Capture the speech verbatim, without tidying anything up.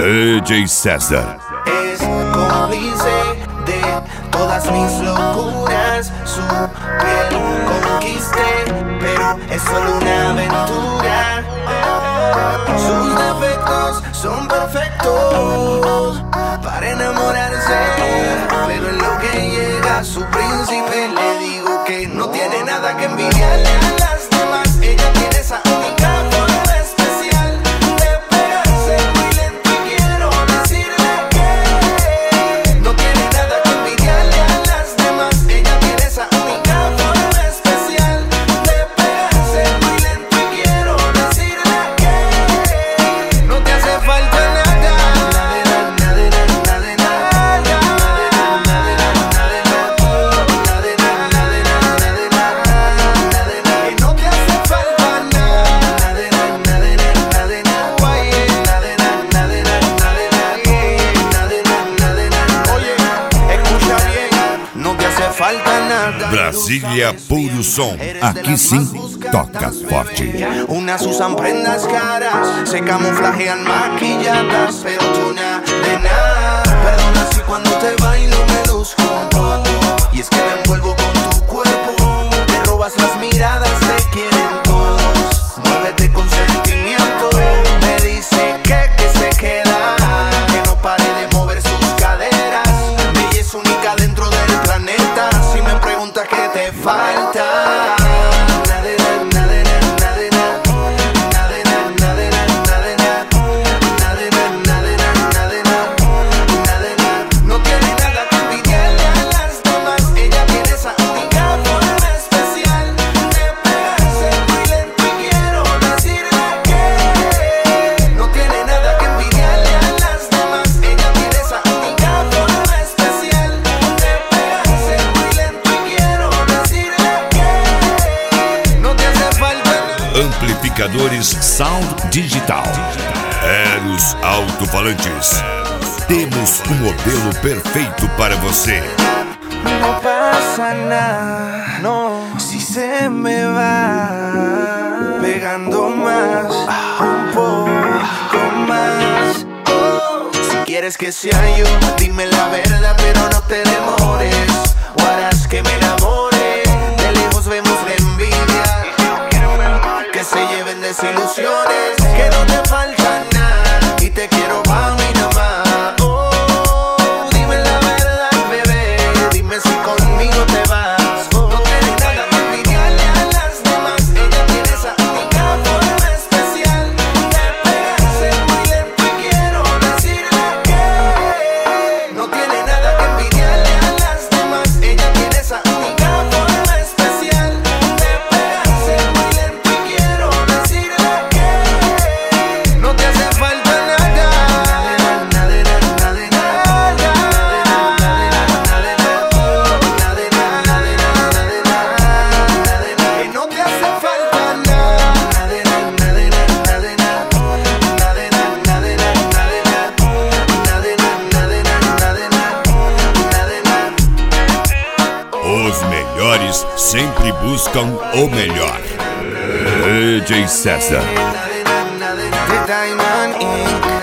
D J César. Es cómplice de todas mis locuras. Su piel conquisté, pero es solo una aventura. Sus defectos son perfectos para enamorarse, pero en lo que llega a su príncipe le digo que no tiene nada que envidiarle a las demás. Ella tiene esa única forma especial de pegarse muy lento y quiero decirle que no tiene nada que envidiarle a las demás. Ella tiene esa única forma especial de pegarse muy lento y quiero decirle que no te hace falta nada. Brasília Puro Som, aqui sim toca forte. Unas usan prendas caras, se camuflajean maquilladas, pero tú nada de nada. Perdona si cuando te bailo me luzco un poco, y es que me envuelvo con tu cuerpo. Te robas las miradas, te quieren todos. Muévete con sentimiento. Me dice que, que se queda, que no pare de mover sus caderas. Ella es única dentro del planeta. Si me preguntas qué te falta, Amplificadores Sound Digital. Eros Alto-Falantes. Temos o modelo perfeito para você. no pasa nada, no, si se me va pegando más, un poco más. Oh, si quieres que sea yo, dime la verdad, pero no te demores, o harás que me enamore. De lejos vemos la envidia, que se lleven desilusiones, que no te falta nada y te quiero pa' mí nomás. Oh, dime la verdad, bebé, dime si conmigo te vas. Oh, no tienes nada que envidiarle a las demás. Ella tiene esa única forma especial de pegarse muy lento y quiero decirle que no tiene nada que envidiarle a las demás. Ella tiene esa única forma especial de pegarse muy lento y quiero decirle que no te hace falta nada. Que no te hace falta nada. Os melhores sempre buscam o melhor. D J César. The Diamond Incorporated.